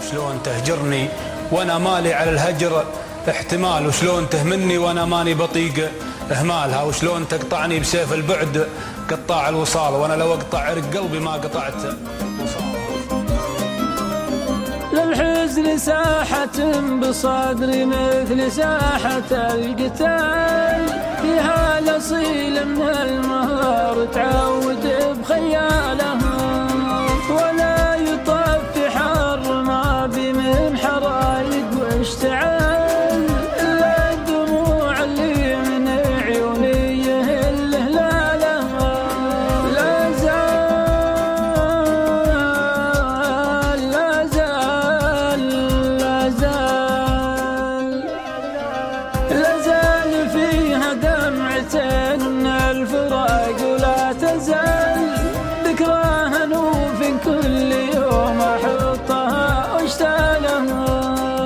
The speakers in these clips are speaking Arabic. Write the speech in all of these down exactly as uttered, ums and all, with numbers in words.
وشلون تهجرني وانا مالي على الهجر احتمال، وشلون تهمني وانا ماني بطيق اهمالها، وشلون تقطعني بسيف البعد قطاع الوصال، وانا لو اقطع عرق قلبي ما قطعت وصال. للحزن ساحة بصدري مثل ساحة القتال، فيها الأصيل من المهار تعود بخيالها، ولا يطفي حر ما بي من حرايق واشتعال، إلا الدموع اللي من عيوني يهل هلالها. لا زال لا زال لا زال لا زال فيها دمعتين من الفراق، ولا تزال ذكراها نوف كل يوم احطها واشتالها.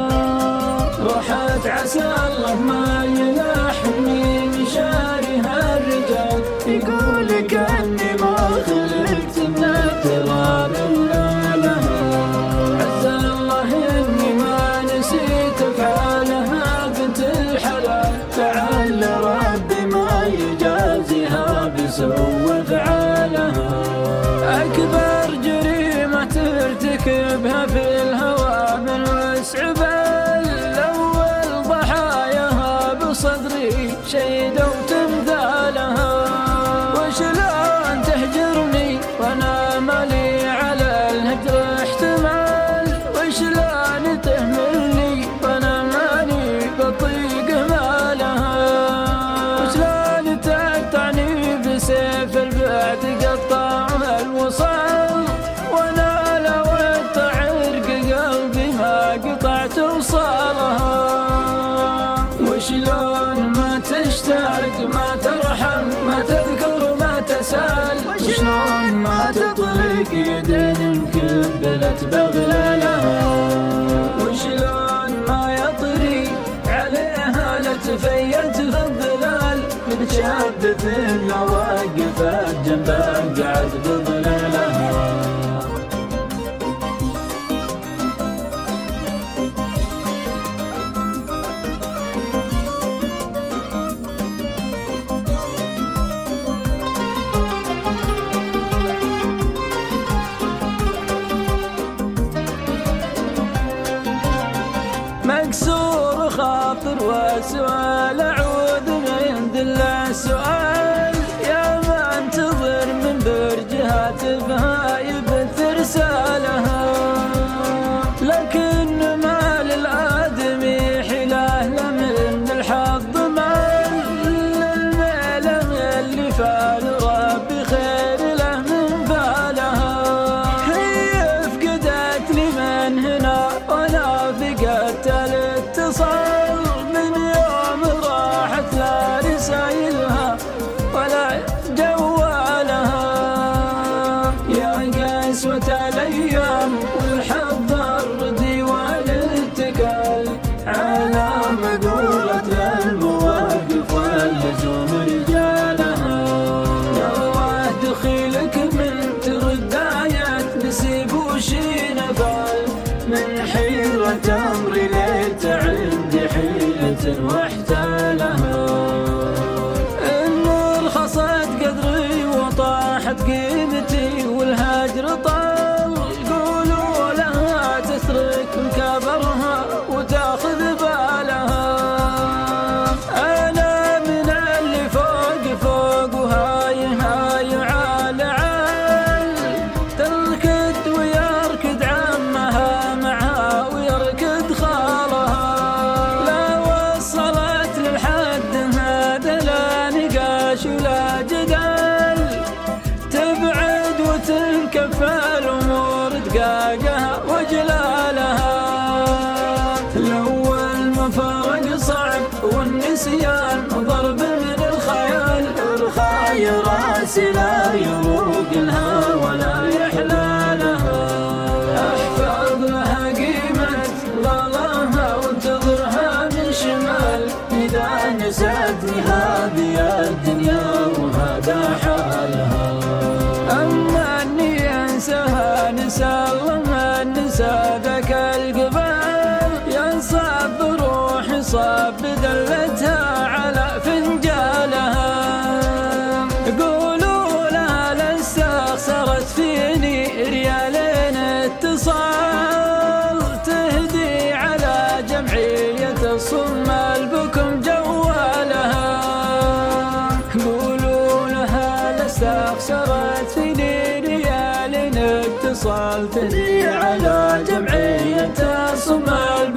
روحت عسى الله ما يلاحمي مشاريها الرجال، يقول كأني ما خلقت من التراب إلا لها. عسى الله إني ما نسيت أفعالها بنت الحلال، لعل ربي ما يجازيها بسوء أفعالها. أكبر جريمة ترتكبها في الهوى من وسع بال، أول ضحاياها بصدري شيدوا تمثالها. وشلون تهجرني وانا مالي على الهجر احتمال، وشلون تهملني وانا ماني بطيق مالها، وشلون تقطعني بسيف البعد قطاع الوصال، وانا لو اقطع عرق قلبي ما قطعت وصالها. وشلون ما تشتاق ما ترحم ما تذكر ما تسال، وشلون ما تطلق يدين انكبلت بغلالها، وشلون ما يطري عليها لتفيت في الظلال، متشبث لو وقفت جنبه قعد بظلالها. مكسور خاطر وسؤال أعوذ من ذل السؤال، يا ما انتظر من برجها تفهايب ترسالها، لكن ما للآدمي حيله من الحظ مال، للميلم اللي فال ربي خير له من فالها. هي فقدت لي من هنا وانا فقدت الاتصال، من يوم راحت لا رسايلها ولا جوالها. يا قسوة الايام والحظ الردي والاتكال، على مقولة المواقف واللزوم رجالها. الله دخيلك من تردايات نسيب وشي نفال، من حيرة أمري ليت عندي حيلة واحتالها. النور خصت قدري وطاحت قيمتي والهجر طال، قولوا لها تترك مكابرها وتاخذ بالها. أنا من اللي فوق فوق وهاي هاي عال عال، تركض ويركض عمها معها ويركض خالها. لا وصلت للحد هذا لا نقاش ولا جدال، تبعد وتنكفى الأمور دقاقها وجلالها. الأول مفارق صعب والنسيان ضرب من الخيال، ارخاي راسي لا يروق لها ولا يحلالها. احفظ لها قيمة غلاها وانتظرها من شمال، إذا نسيتني هذه الدنيا وهذا حالها. أما أني أنساها نسى الله ما نسى ذاك القلب فيني ريالين اتصال تهدي على جمعية الصمال بكم جوالها، قولوا لها لاستخسرت فيني ريالين اتصال تهدي على جمعية الصمال